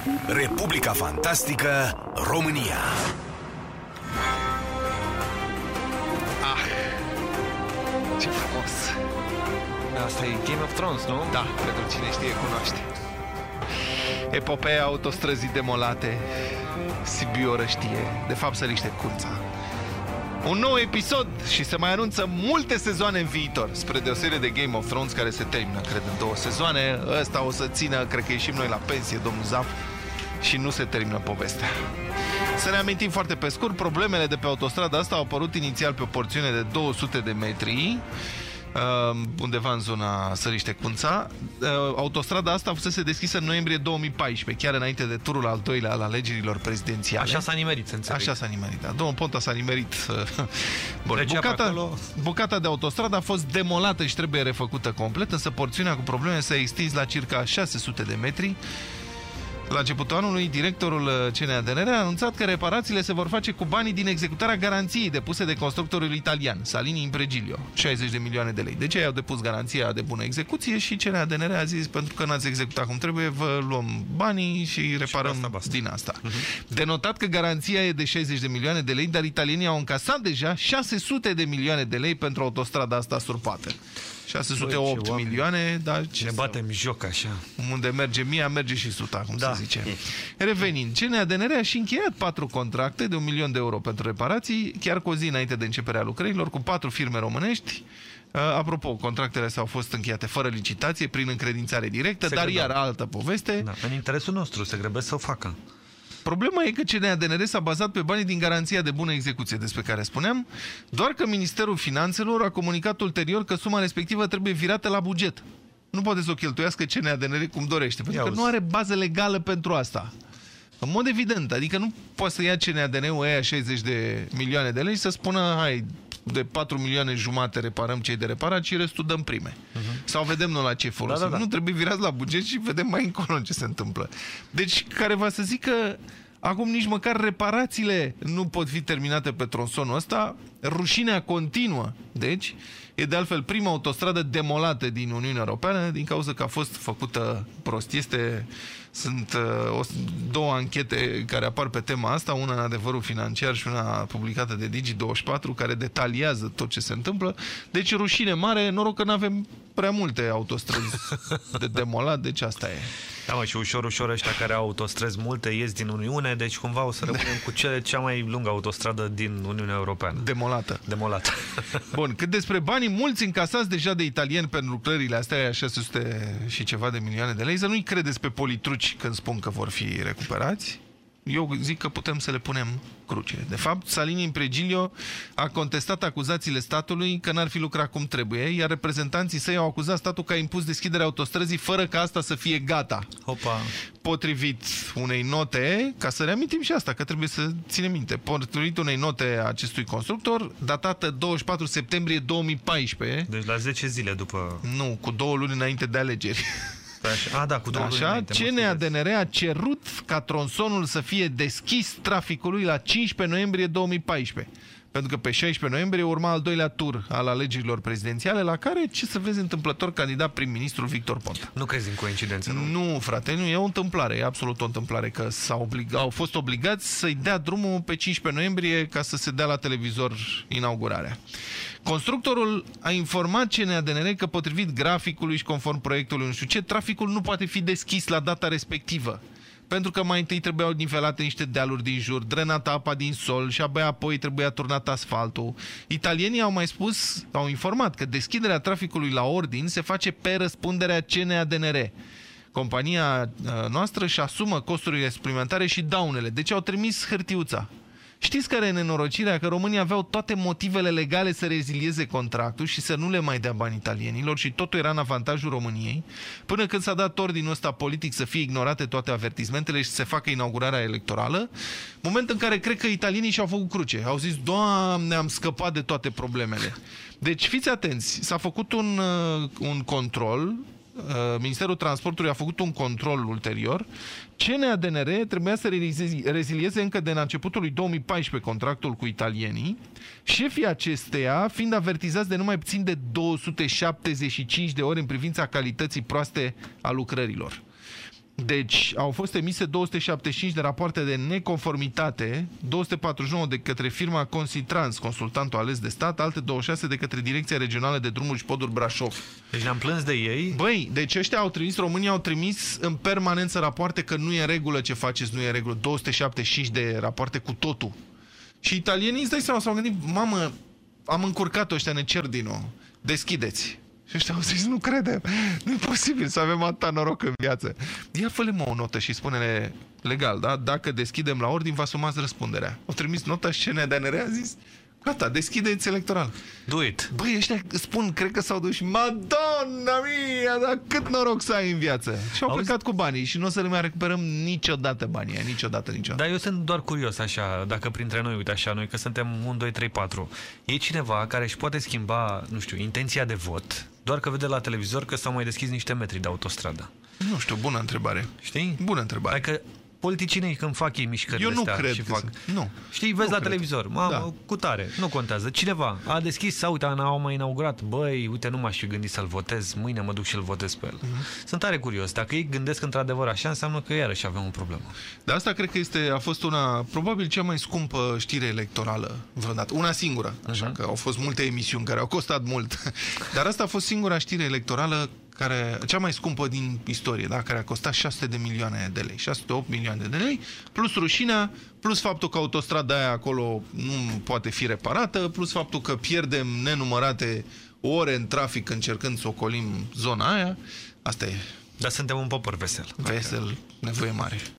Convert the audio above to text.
Republica Fantastică România. Ce frumos! Asta e Game of Thrones, nu? Da. Pentru cine știe, cunoaște. Epopeea autostrăzii demolate. Sibiu Răștie. De fapt, Săriște Curța. Un nou episod și se mai anunță multe sezoane în viitor, spre deosebire de Game of Thrones, care se termină, cred, în 2 sezoane. Ăsta o să țină, cred că ieșim noi la pensie, domnul Zaf, și nu se termină povestea. Să ne amintim foarte pe scurt, problemele de pe autostrada asta au apărut inițial pe o porțiune de 200 de metri, undeva în zona Săriște-Cunța. Autostrada asta fusese deschisă în noiembrie 2014, chiar înainte de turul al doilea al alegerilor prezidențiale. Așa s-a nimerit, să înțeleg. Așa s-a nimerit, da. Domnul Ponta s-a nimerit. Bun, bucata de autostradă a fost demolată și trebuie refăcută complet, însă porțiunea cu probleme s-a extins la circa 600 de metri. La începutul anului, directorul CNADNR a anunțat că reparațiile se vor face cu banii din executarea garanției depuse de constructorul italian, Salini Impregilo, 60 de milioane de lei. Deci ei au depus garanția de bună execuție și CNADNR a zis, pentru că n-ați executat cum trebuie, vă luăm banii și reparăm din asta. De notat că garanția e de 60 de milioane de lei, dar italienii au încasat deja 600 de milioane de lei pentru autostrada asta surpată. 608 milioane, dar ce ne batem joc așa. Unde merge mia, merge și suta, cum se zice. Revenind, CNADNR a și încheiat 4 contracte de 1 milion de euro pentru reparații, chiar cu o zi înainte de începerea lucrărilor, cu 4 firme românești. Apropo, contractele astea au fost încheiate fără licitație, prin încredințare directă, dar iar altă poveste. Da, în interesul nostru, se grăbesc să o facă. Problema e că CNADNR s-a bazat pe banii din garanția de bună execuție despre care spuneam, doar că Ministerul Finanțelor a comunicat ulterior că suma respectivă trebuie virată la buget. Nu poate să o cheltuiască CNADNR cum dorește, pentru că nu are bază legală pentru asta. În mod evident, adică nu poate să ia CNADN-ul aia 60 de milioane de lei și să spună, hai, de 4 milioane jumate reparăm cei de reparat și restul dăm prime. Sau vedem noi la ce folosim. Nu trebuie virați la buget și vedem mai încolo ce se întâmplă. Deci, care va să zic că acum nici măcar reparațiile nu pot fi terminate pe tronsonul ăsta, rușinea continuă. Deci, e de altfel prima autostradă demolată din Uniunea Europeană din cauza că a fost făcută prost. Sunt 2 anchete care apar pe tema asta, una în Adevărul Financiar și una publicată de Digi24, care detaliază tot ce se întâmplă. Deci rușine mare, noroc că nu avem prea multe autostrăzi de demolat, deci asta e. Da, mă, și ușor ăștia care au autostrăzi multe ies din Uniune, deci cumva o să rămânem cu cea mai lungă autostradă din Uniunea Europeană. Demolată. Bun, cât despre banii mulți încasați deja de italieni pentru lucrările astea, 600 și ceva de milioane de lei, să nu-i credeți pe politruci când spun că vor fi recuperați. Eu zic că putem să le punem cruce. De fapt, Salini Impregilo a contestat acuzațiile statului că n-ar fi lucrat cum trebuie, iar reprezentanții săi au acuzat statul că a impus deschiderea autostrăzii fără ca asta să fie gata. Hopa. Potrivit unei note, ca să reamintim și asta, că trebuie să ținem minte, potrivit unei note a acestui constructor, datată 24 septembrie 2014. Deci la 10 zile după... Nu, cu 2 luni înainte de alegeri. Cu 2 luni înainte. CNADNR a cerut ca tronsonul să fie deschis traficului la 15 noiembrie 2014. Pentru că pe 16 noiembrie urma al doilea tur al alegerilor prezidențiale, la care, ce să vezi, întâmplător candidat prim-ministrul Victor Ponta. Nu crezi în coincidență, nu? Nu, frate, nu, e o întâmplare, e absolut o întâmplare, că au fost obligați să-i dea drumul pe 15 noiembrie ca să se dea la televizor inaugurarea. Constructorul a informat CNADNR că potrivit graficului și conform proiectului nu știu ce, traficul nu poate fi deschis la data respectivă. Pentru că mai întâi trebuiau nivelate niște dealuri din jur, drenată apa din sol și abia apoi trebuia turnat asfaltul. Italienii au mai spus, au informat că deschiderea traficului la ordin se face pe răspunderea CNADNR. Compania noastră își asumă costurile suplimentare și daunele, deci au trimis hârtiuța. Știți care e nenorocirea? Că românii aveau toate motivele legale să rezilieze contractul și să nu le mai dea bani italienilor și totul era în avantajul României, până când s-a dat ordinul ăsta politic să fie ignorate toate avertismentele și să se facă inaugurarea electorală, moment în care cred că italienii și-au făcut cruce. Au zis, Doamne, am scăpat de toate problemele. Deci fiți atenți, s-a făcut un control, Ministerul Transportului a făcut un control ulterior. CNADNR trebuia să rezilieze încă de la începutul lui 2014 contractul cu italienii, șefii acesteia fiind avertizați de numai puțin de 275 de ori în privința calității proaste a lucrărilor. Deci, au fost emise 275 de rapoarte de neconformitate, 249 de către firma Consitrans, consultantul ales de stat, alte 26 de către Direcția Regională de Drumuri și Poduri Brașov. Deci ne-am plâns de ei. Băi, deci ăștia au trimis, România au trimis în permanență rapoarte că nu e în regulă ce faceți, nu e în regulă. 275 de rapoarte cu totul. Și italienii, îți dai seama, s-au gândit, mamă, am încurcat-o ăștia, ne cer din nou. Deschideți. Și ăștia au zis, nu credem, nu e posibil să avem atâta noroc în viață. Ia fă-le mă o notă și spune-le legal, da? Dacă deschidem la ordin, vă asumați răspunderea. Au trimis nota și CNDNR a zis, gata, deschideți electoral. Do it. Băi, ăștia spun, cred că s-au dus și Madonna mia, dar cât noroc să ai în viață. Și au plecat cu banii și nu o să le mai recuperăm niciodată banii, niciodată. Dar eu sunt doar curios așa, dacă printre noi, uite așa, noi că suntem 1, 2, 3, 4, e cineva care își poate schimba, nu știu, intenția de vot, doar că vede la televizor că s-au mai deschis niște metri de autostradă. Nu știu, bună întrebare. Știi? Bună întrebare. Adică politicienii când fac ei mișcările astea cred și fac... Nu. Știi, vezi nu la cred. televizor, mamă, cu tare, nu contează. Cineva a deschis sau uite, au mai inaugurat, băi, uite, nu m-aș fi gândit să-l votez, mâine mă duc și-l votez pe el. Sunt tare curios. Dacă ei gândesc într-adevăr așa, înseamnă că iarăși avem o problemă. Dar asta cred că a fost una, probabil cea mai scumpă știre electorală vreodată. Una singură, așa că au fost multe emisiuni care au costat mult. Dar asta a fost singura știre electorală cea mai scumpă din istorie, da? Care a costat 600 de milioane de lei, 608 milioane de lei, plus rușinea, plus faptul că autostrada aia acolo nu poate fi reparată, plus faptul că pierdem nenumărate ore în trafic încercând să ocolim zona aia. Asta e. Dar suntem un popor vesel. Vesel, nevoie mare.